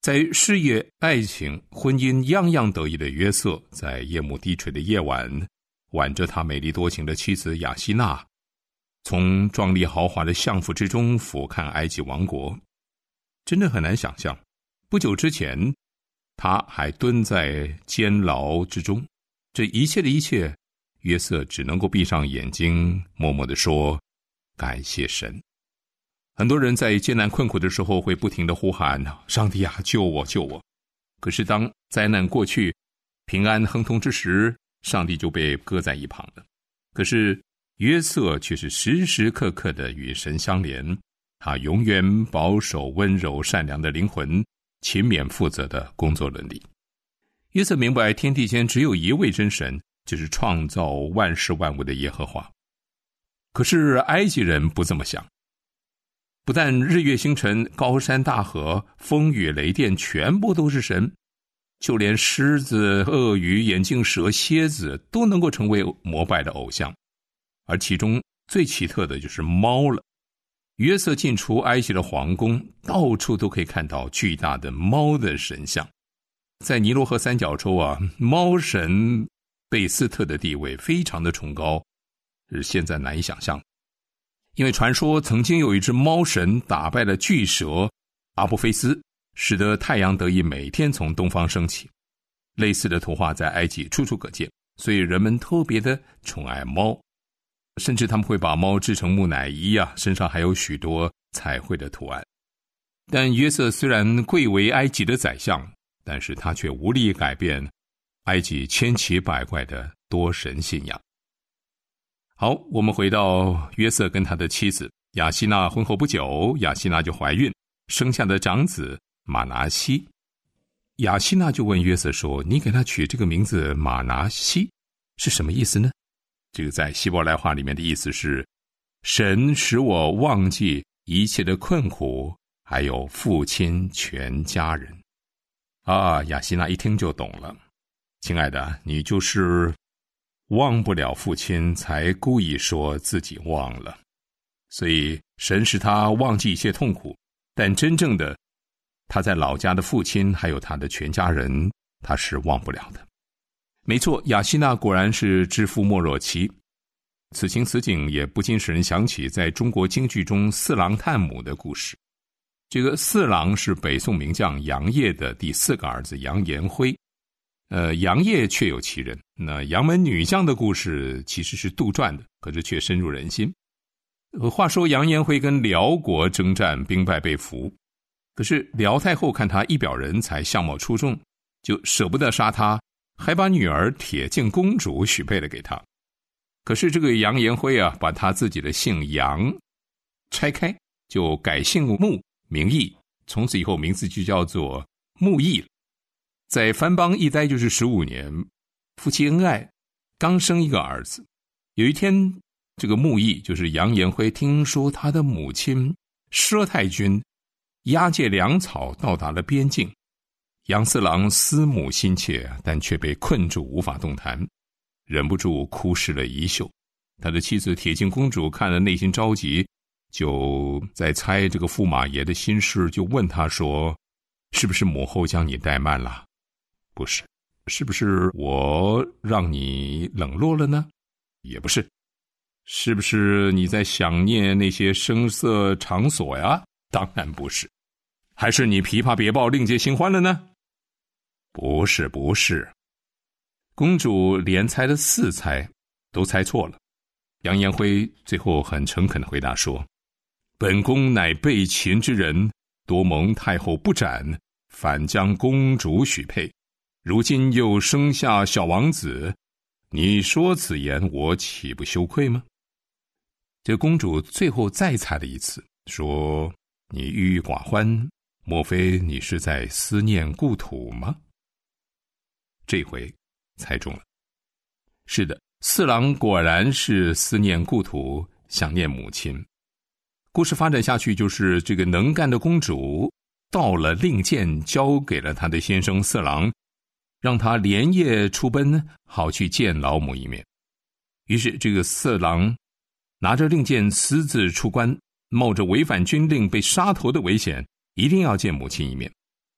S8: 在事业、爱情、婚姻样样得意的约瑟，在夜幕低垂的夜晚，挽着他美丽多情的妻子雅西娜，从壮丽豪华的相府之中俯瞰埃及王国。真的很难想象，不久之前他还蹲在监牢之中。这一切的一切，约瑟只能够闭上眼睛，默默地说感谢神。很多人在艰难困苦的时候会不停地呼喊，上帝啊，救我救我。可是当灾难过去，平安亨通之时，上帝就被搁在一旁了。可是约瑟却是时时刻刻的与神相连，他永远保守温柔善良的灵魂，勤勉负责的工作伦理。约瑟明白天地间只有一位真神，就是创造万事万物的耶和华。可是埃及人不这么想，不但日月星辰、高山大河、风雨雷电全部都是神，就连狮子、鳄鱼、眼镜蛇、蝎子都能够成为膜拜的偶像。而其中最奇特的就是猫了。约瑟进出埃及的皇宫，到处都可以看到巨大的猫的神像。在尼罗河三角洲啊，猫神贝斯特的地位非常的崇高，是现在难以想象。因为传说曾经有一只猫神打败了巨蛇阿波菲斯，使得太阳得以每天从东方升起。类似的图画在埃及处处可见，所以人们特别的宠爱猫，甚至他们会把猫制成木乃伊啊，身上还有许多彩绘的图案。但约瑟虽然贵为埃及的宰相，但是他却无力改变埃及千奇百怪的多神信仰。好，我们回到约瑟跟他的妻子雅西娜婚后不久，雅西娜就怀孕，生下的长子马拿西。雅西娜就问约瑟说，你给他取这个名字马拿西是什么意思呢？这个在希伯来话里面的意思是，神使我忘记一切的困苦，还有父亲全家人。啊，雅西娜一听就懂了。亲爱的，你就是忘不了父亲，才故意说自己忘了。所以神使他忘记一切痛苦，但真正的他在老家的父亲还有他的全家人，他是忘不了的。没错，雅西娜果然是知夫莫若妻。此情此景也不禁使人想起在中国京剧中四郎探母的故事。这个四郎是北宋名将杨业的第4个儿子杨延辉。杨业确有其人，那杨门女将的故事其实是杜撰的，可是却深入人心。话说杨延辉跟辽国征战，兵败被俘，可是辽太后看他一表人才，相貌出众，就舍不得杀他，还把女儿铁镜公主许配了给他。可是这个杨延辉啊，把他自己的姓杨拆开，就改姓穆名义，从此以后名字就叫做穆毅了。在藩邦一待就是15年，夫妻恩爱，刚生一个儿子。有一天，这个穆毅就是杨延辉，听说他的母亲佘太君押解粮草到达了边境，杨四郎思母心切，但却被困住无法动弹，忍不住哭湿了衣袖。他的妻子铁镜公主看了内心着急，就在猜这个驸马爷的心事，就问他说，是不是母后将你怠慢了？不是。是不是我让你冷落了呢？也不是。是不是你在想念那些声色场所呀？当然不是。还是你琵琶别抱另结新欢了呢？不是。公主连猜了4猜，都猜错了。杨延辉最后很诚恳地回答说，本宫乃被擒之人，多蒙太后不斩，反将公主许配，如今又生下小王子，你说此言，我岂不羞愧吗？这公主最后再猜了一次，说，你郁郁寡欢，莫非你是在思念故土吗？这回猜中了。是的，四郎果然是思念故土，想念母亲。故事发展下去，就是这个能干的公主到了令箭，交给了她的先生四郎，让他连夜出奔，好去见老母一面。于是这个四郎拿着令箭私自出关，冒着违反军令被杀头的危险，一定要见母亲一面。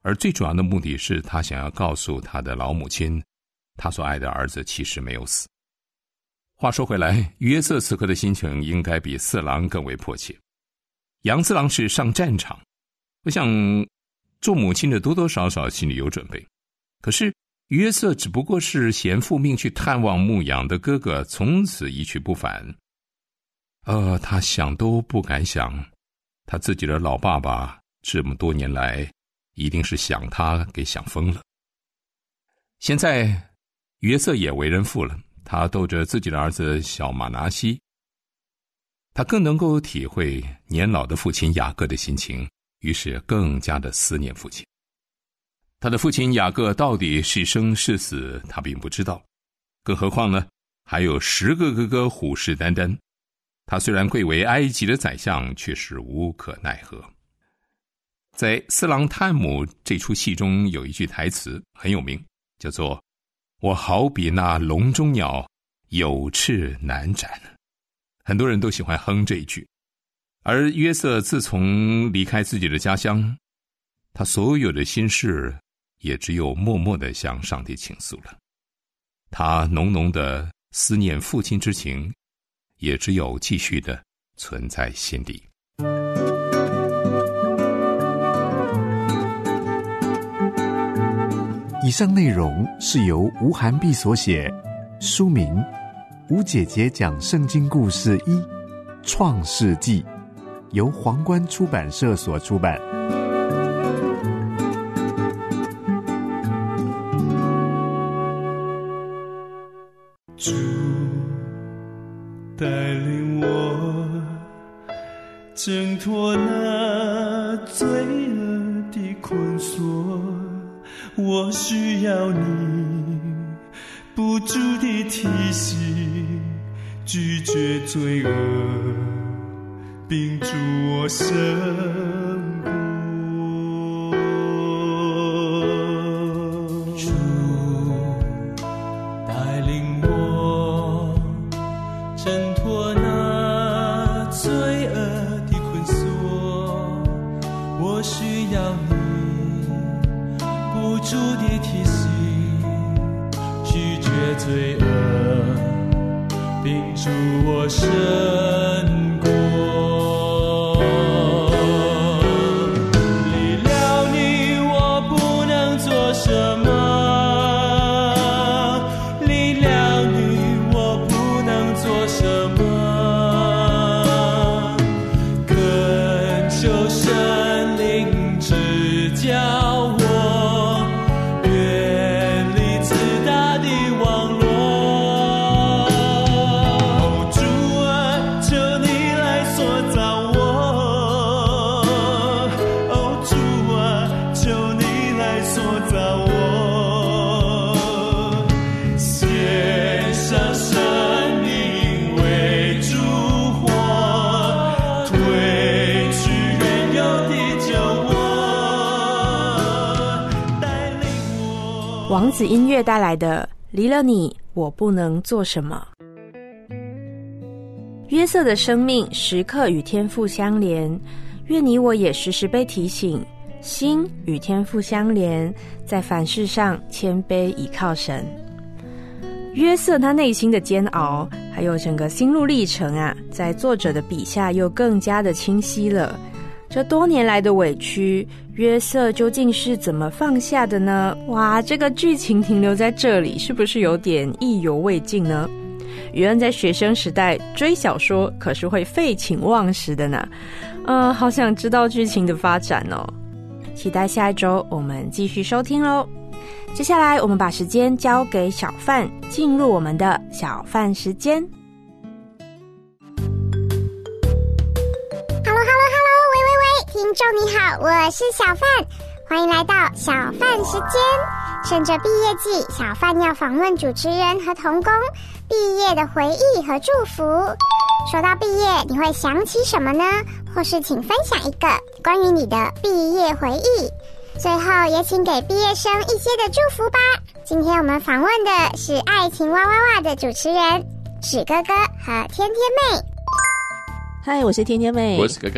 S8: 而最主要的目的是他想要告诉他的老母亲，他所爱的儿子其实没有死。话说回来，约瑟此刻的心情应该比四郎更为迫切。杨四郎是上战场，我想做母亲的多多少少心里有准备。可是约瑟只不过是衔父命去探望牧羊的哥哥，从此一去不返。他想都不敢想，他自己的老爸爸这么多年来一定是想他给想疯了。现在约瑟也为人父了，他逗着自己的儿子小马拿西，他更能够体会年老的父亲雅各的心情，于是更加的思念父亲。他的父亲雅各到底是生是死，他并不知道，更何况呢，还有10个哥哥虎视眈眈。他虽然贵为埃及的宰相，却是无可奈何。在四郎探母这出戏中有一句台词很有名，叫做我好比那笼中鸟，有翅难展。很多人都喜欢哼这一句。而约瑟自从离开自己的家乡，他所有的心事也只有默默地向上帝倾诉了。他浓浓的思念父亲之情，也只有继续的存在心底。
S3: 以上内容是由吴涵碧所写，书名《吴姐姐讲圣经故事1创世纪》，由皇冠出版社所出版。
S5: 主带领我挣脱那罪恶的捆锁，我需要你不住的提醒，拒绝罪恶，并助我胜过。主带领我挣脱那罪恶的捆锁，我需要你不住的提醒，拒绝罪恶，并助我胜过。离了你我不能做什么，离了你我不能做什么，恳求神灵指教我，远离自大的网络。哦，主啊，求你来塑造我。哦，主啊，求你来塑造我。献上生命为烛火，褪去原有的旧我，带领我。
S4: 王子音乐带来的离了你我不能做什么。约瑟的生命时刻与天父相连，愿你我也时时被提醒，心与天父相连，在凡事上谦卑倚靠神。约瑟他内心的煎熬，还有整个心路历程啊，在作者的笔下又更加的清晰了。这多年来的委屈，约瑟究竟是怎么放下的呢？哇，这个剧情停留在这里，是不是有点意犹未尽呢？宇恩在学生时代追小说可是会废寝忘食的呢。好想知道剧情的发展哦。期待下一周我们继续收听咯。接下来我们把时间交给小范，进入我们的小范时间。
S9: 喂，听众你好，我是小范，欢迎来到小范时间。趁着毕业季，小范要访问主持人和同工毕业的回忆和祝福。说到毕业，你会想起什么呢？或是请分享一个关于你的毕业回忆。最后也请给毕业生一些的祝福吧。今天我们访问的是爱情哇哇哇的主持人史哥哥和天天妹。
S6: 嗨，我是天天妹，
S7: 我是哥哥。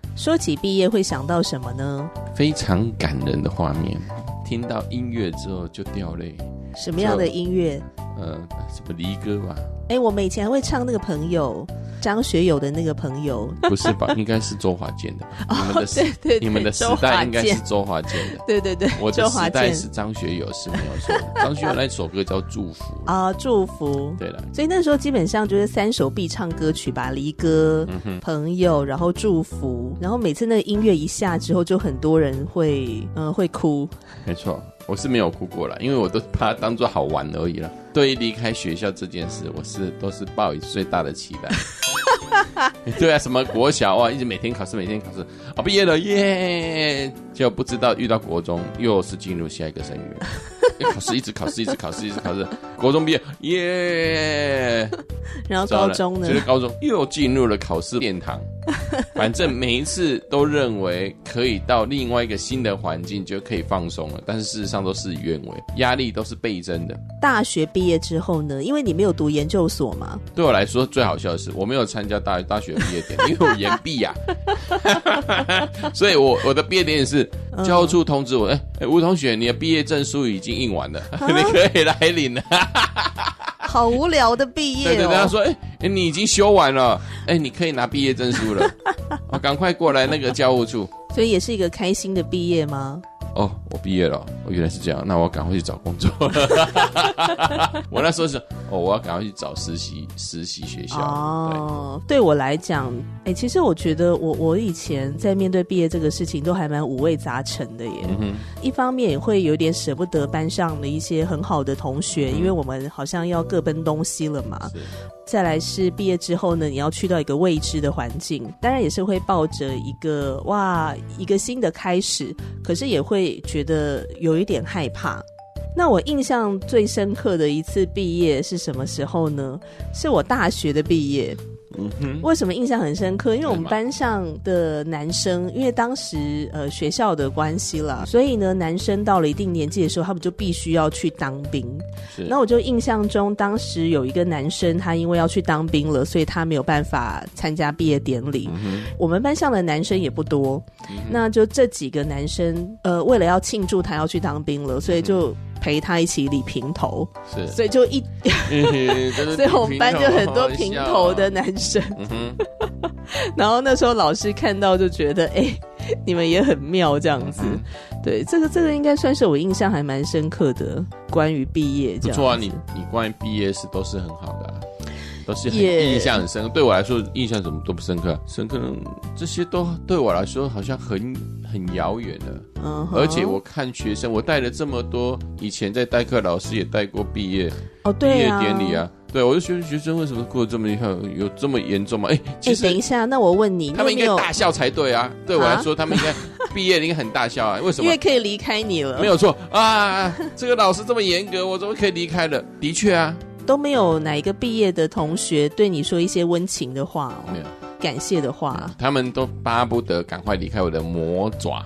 S6: 说起毕业会想到什么呢？
S7: 非常感人的画面，听到音乐之后就掉泪。
S6: 什么样的音乐？
S7: 什么离歌吧。
S6: 我们以前还会唱那个朋友，张学友的那个朋友。
S7: 不是吧？应该是周华健的吧？
S6: 对，
S7: 你们的时代应该是周华健的。
S6: 对，
S7: 我的时代是张学友，是没有错的。张学友那首歌叫《祝福》
S6: 啊，祝福。
S7: 对了，
S6: 所以那时候基本上就是3首必唱歌曲吧，离歌、朋友，然后祝福，然后每次那个音乐一下之后，就很多人会哭。
S7: 没错。我是没有哭过啦，因为我都把它当作好玩而已啦。对于离开学校这件事，我都是抱以最大的期待。对啊，什么国小啊，一直每天考试，毕业了耶！就不知道遇到国中，又是进入下一个升学，考试一直考试，国中毕业耶！
S6: 然后高中呢？
S7: 就是高中又进入了考试殿堂。反正每一次都认为可以到另外一个新的环境就可以放松了，但是事实上都事与愿违，压力都是倍增的。
S6: 大学毕业之后呢，因为你没有读研究所嘛，
S7: 对我来说最好笑的是我没有参加大学毕业典礼，因为我延毕啊。所以我的毕业典礼是教务处通知我，吴同学，你的毕业证书已经印完了，你可以来领了。
S6: 好无聊的毕业
S7: 对，他说你已经修完了，你可以拿毕业证书了，赶快过来那个教务处。
S6: 所以也是一个开心的毕业吗？
S7: 我毕业了，原来是这样，那我赶快去找工作。我那时候是我要赶快去找实习学校。
S6: 对我来讲，其实我觉得我以前在面对毕业这个事情都还蛮五味杂陈的耶。一方面也会有点舍不得班上的一些很好的同学，因为我们好像要各奔东西了嘛。再来是毕业之后呢，你要去到一个未知的环境，当然也是会抱着一个新的开始，可是也会觉得有一点害怕。那我印象最深刻的一次毕业是什么时候呢？是我大学的毕业。为什么印象很深刻？因为我们班上的男生，因为当时学校的关系啦，所以呢男生到了一定年纪的时候，他们就必须要去当兵。那我就印象中当时有一个男生，他因为要去当兵了，所以他没有办法参加毕业典礼。我们班上的男生也不多，那就这几个男生为了要庆祝他要去当兵了，所以就陪他一起理平头，所以就所以我们班就很多平头的男生。然后那时候老师看到就觉得你们也很妙这样子。对，这个应该算是我印象还蛮深刻的关于毕业这样子。不错啊，你
S7: 关于毕业是都是很好的都是很印象很深刻。对我来说印象怎么都不深刻，深刻这些都对我来说好像很遥远了。而且我看学生，我带了这么多，以前在代课老师也带过毕业毕业典礼啊。对，我就觉得学生为什么过得这么厉害，有这么严重吗？其实
S6: 等一下，那我问你，
S7: 他们应该大笑才对啊。对我来说，他们应该毕业应该很大笑啊。为什么？
S6: 因为可以离开你了。
S7: 没有错啊，这个老师这么严格，我怎么可以离开了？的确啊，
S6: 都没有哪一个毕业的同学对你说一些温情的话
S7: 没有。
S6: 感谢的话，
S7: 他们都巴不得赶快离开我的魔爪。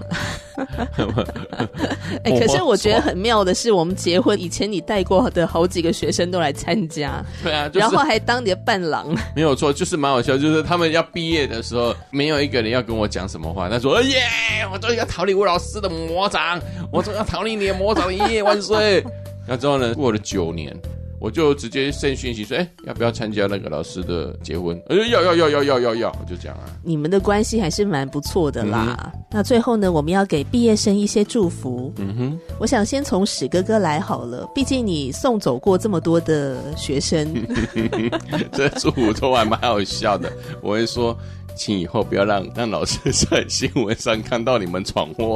S6: 可是我觉得很妙的是，我们结婚以前你带过的好几个学生都来参加。
S7: 对啊，然
S6: 后还当你的伴郎。
S7: 没有错，就是蛮好笑，就是他们要毕业的时候，没有一个人要跟我讲什么话。他说：“耶，我终于要逃离吴老师的魔掌，我终于要逃离你的魔掌，爷爷万岁！”然后之后呢，过了9年。我就直接send讯息说，要不要参加那个老师的结婚？要，我就讲啊。你
S6: 们的关系还是蛮不错的啦。那最后呢，我们要给毕业生一些祝福。我想先从史哥哥来好了，毕竟你送走过这么多的学生。
S7: 这祝福都还蛮好笑的。我会说，请以后不要让老师在新闻上看到你们闯祸。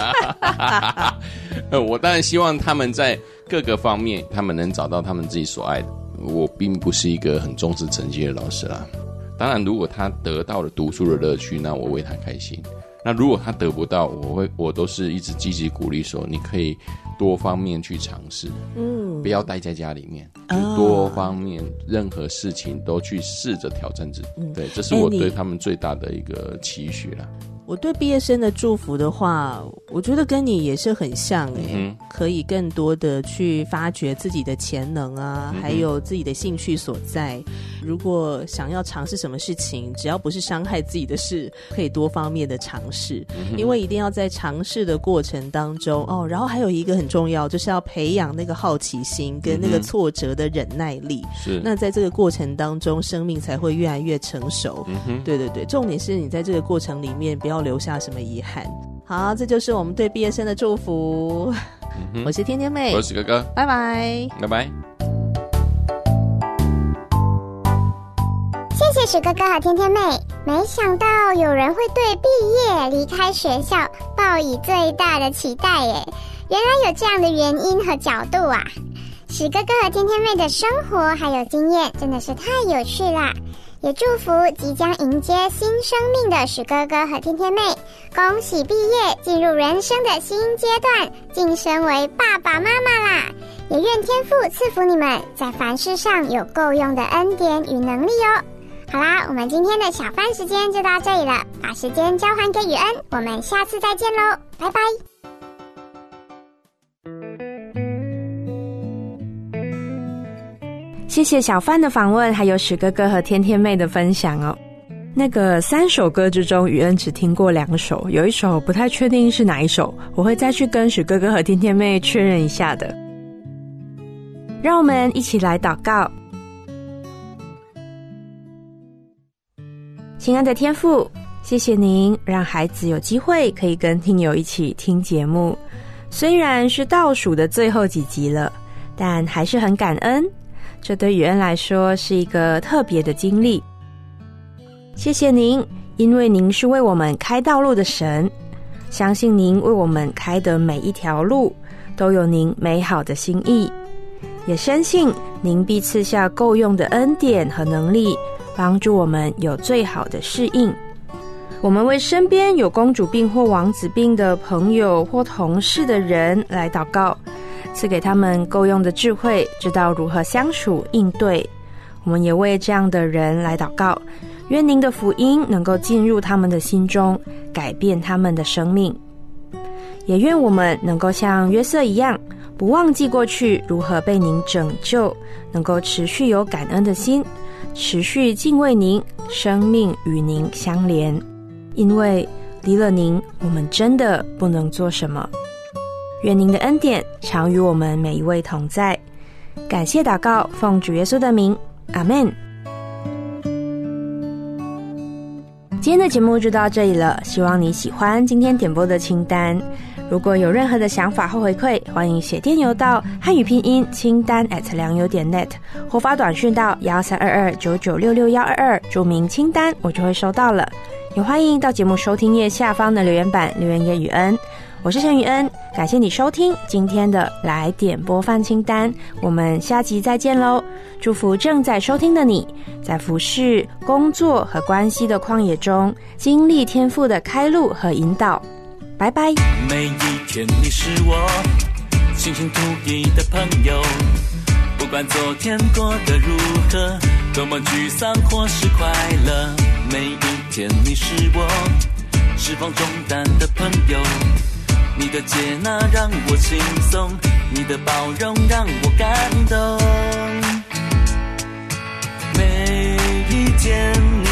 S7: 我当然希望他们在各个方面他们能找到他们自己所爱的。我并不是一个很重视成绩的老师啦，当然如果他得到了读书的乐趣，那我为他开心。那如果他得不到，我都是一直积极鼓励说，你可以多方面去尝试，不要待在家里面，多方面任何事情都去试着挑战自己。对，这是我对他们最大的一个期许啦。
S6: 我对毕业生的祝福的话，我觉得跟你也是很像可以更多的去发掘自己的潜能啊，还有自己的兴趣所在。如果想要尝试什么事情，只要不是伤害自己的事，可以多方面的尝试，因为一定要在尝试的过程当中然后还有一个很重要，就是要培养那个好奇心跟那个挫折的忍耐力。是，那在这个过程当中，生命才会越来越成熟。对对对，重点是你在这个过程里面不要留下什么遗憾。好，这就是我们对毕业生的祝福。我是天天妹，
S7: 我是哥哥，
S6: 拜拜，
S7: 拜拜。
S9: 谢谢史哥哥和天天妹，没想到有人会对毕业离开学校抱以最大的期待耶，原来有这样的原因和角度啊。史哥哥和天天妹的生活还有经验真的是太有趣啦，也祝福即将迎接新生命的史哥哥和天天妹，恭喜毕业，进入人生的新阶段，晋升为爸爸妈妈啦！也愿天父赐福你们，在凡事上有够用的恩典与能力哦。好啦，我们今天的小饭时间就到这里了，把时间交还给雨恩，我们下次再见咯，拜拜。
S4: 谢谢小范的访问，还有史哥哥和天天妹的分享哦。那个3首歌之中，雨恩只听过2首，有一首不太确定是哪一首，我会再去跟史哥哥和天天妹确认一下的。让我们一起来祷告。亲爱的天父，谢谢您让孩子有机会可以跟听友一起听节目，虽然是倒数的最后几集了，但还是很感恩，这对雨恩来说是一个特别的经历。谢谢您，因为您是为我们开道路的神，相信您为我们开的每一条路都有您美好的心意，也深信您必赐下够用的恩典和能力，帮助我们有最好的适应。我们为身边有公主病或王子病的朋友或同事的人来祷告，赐给他们够用的智慧，知道如何相处应对。我们也为这样的人来祷告，愿您的福音能够进入他们的心中，改变他们的生命。也愿我们能够像约瑟一样，不忘记过去如何被您拯救，能够持续有感恩的心，持续敬畏您，生命与您相连。因为离了您，我们真的不能做什么。愿您的恩典常与我们每一位同在。感谢祷告，奉主耶稣的名，阿们。今天的节目就到这里了，希望你喜欢今天点播的清单。如果有任何的想法或回馈，欢迎写电邮到汉语拼音清单@良友.net，或发短讯到1322996622，注明清单，我就会收到了。也欢迎到节目收听页下方的留言板留言给雨恩。我是陈雨恩，感谢你收听今天的来点播饭清单，我们下集再见咯。祝福正在收听的你，在服事、工作和关系的旷野中，经历天父的开路和引导。拜拜。
S5: 每一天你是我形形不一的朋友，不管昨天过得如何，多么沮丧或是快乐，每一天你是我释放重担的朋友，你的接纳让我轻松，你的包容让我感动。每一天